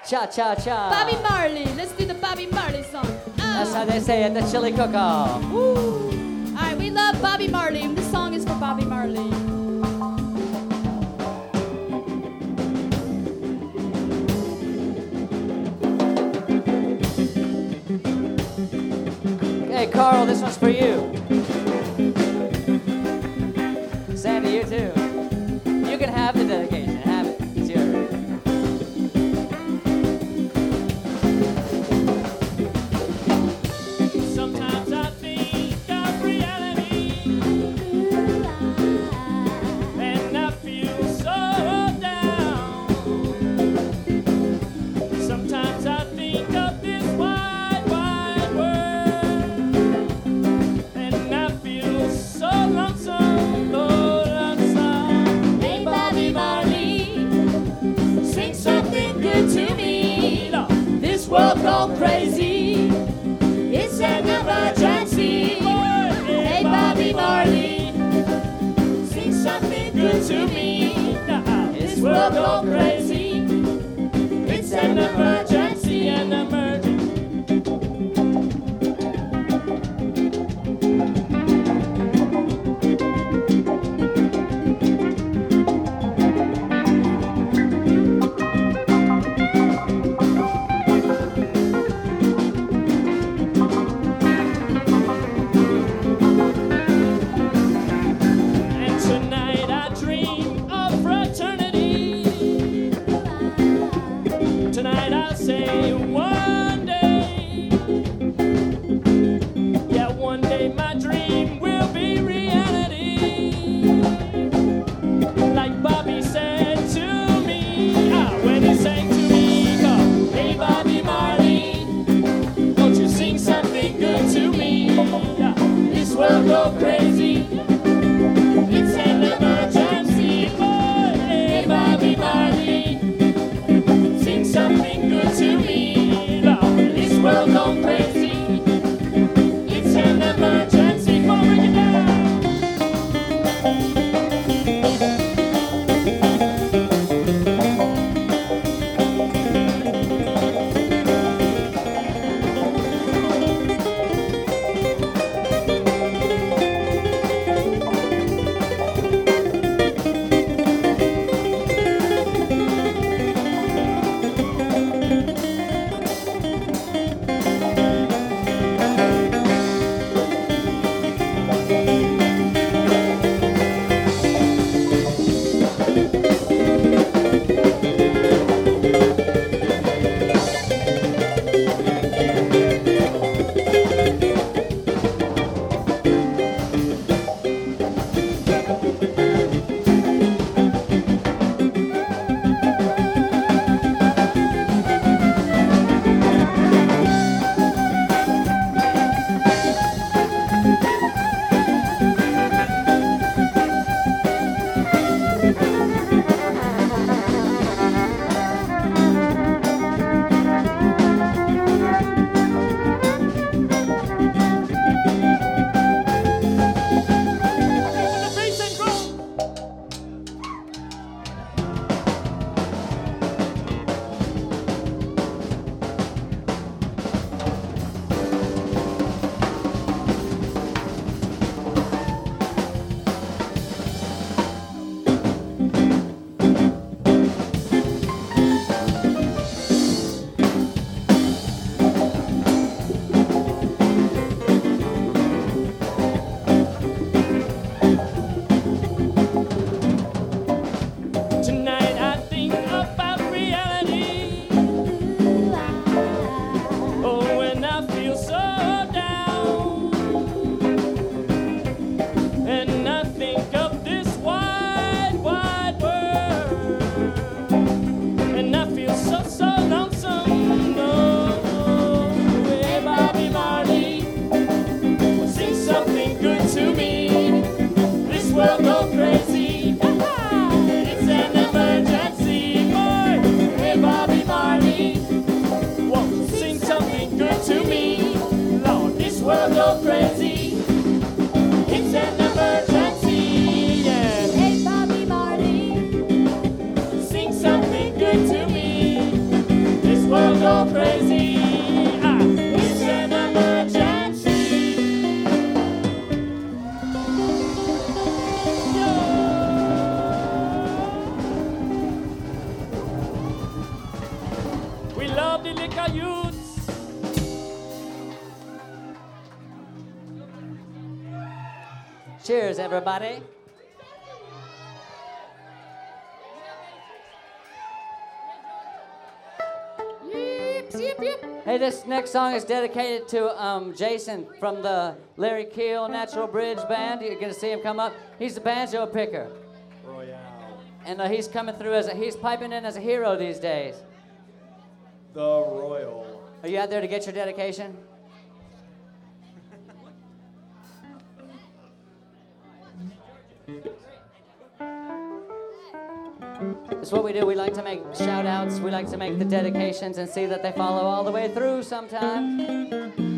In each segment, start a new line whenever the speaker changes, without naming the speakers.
Cha-cha-cha.
Bobby Marley. Let's do the Bobby Marley song.
That's how they say it, the chili cook-off.
Woo. All right, we love Bobby Marley. This song is for Bobby Marley.
Hey, Carl, this one's for you. Sandy, you too. You can have the dedication. Have it. It's yours.
Sometimes I think of reality, and I feel so down. Sometimes I think of this wide, wide world, and I feel so lonesome, oh, lonesome. Hey, Bobby Marley, sing something good to me. This world gone crazy. It's an emergency. Hey, Bobby Marley, sing something good to me. This world gone crazy. It's an emergency, an emergency. And tonight I dream of fraternity. Tonight I'll say one day, yeah, one day my dream will be reality. Like Bobby said to me, when he sang to me, hey Bobby Marley, won't you sing something good to me? This world go crazy. It's an emergency, boy. Hey, Bobby Marley, sing something good to me. This world gone crazy. It's an emergency. Come on, bring it down. With the bass and drum. Tonight I think about reality. Oh, and I feel so down. And I think of this wide, wide world. And I feel so, so lonesome. Oh, hey, Bobby Marley, sing something good to me. This world go crazy. It's an emergency, boy. Hey, Bobby Marley, won't you sing something good to me? Lord, this world go crazy. It's an emergency, yeah.
Hey, Bobby Marley.
Sing something good to me. This world go crazy. It's an emergency. We love the liquor youths.
Cheers, everybody. Hey, this next song is dedicated to Jason from the Larry Keel Natural Bridge Band. You're gonna see him come up. He's the banjo picker.
Royale.
And he's coming through he's piping in as a hero these days.
The Royal.
Are you out there to get your dedication? It's what we do. We like to make shout outs. We like to make the dedications and see that they follow all the way through sometimes.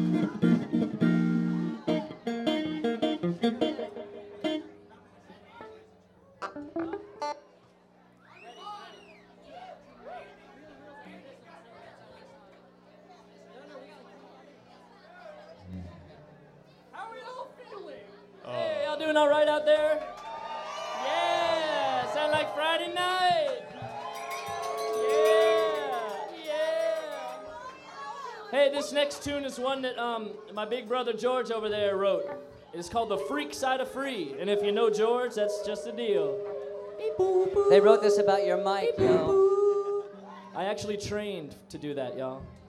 How are y'all feeling? Hey, y'all doing all right out there? Yeah, sound like Friday night. Yeah. Hey, this next tune is one that my big brother George over there wrote. It's called The Freak Side of Free. And if you know George, that's just the deal.
They wrote this about your mic, yo.
I actually trained to do that, y'all.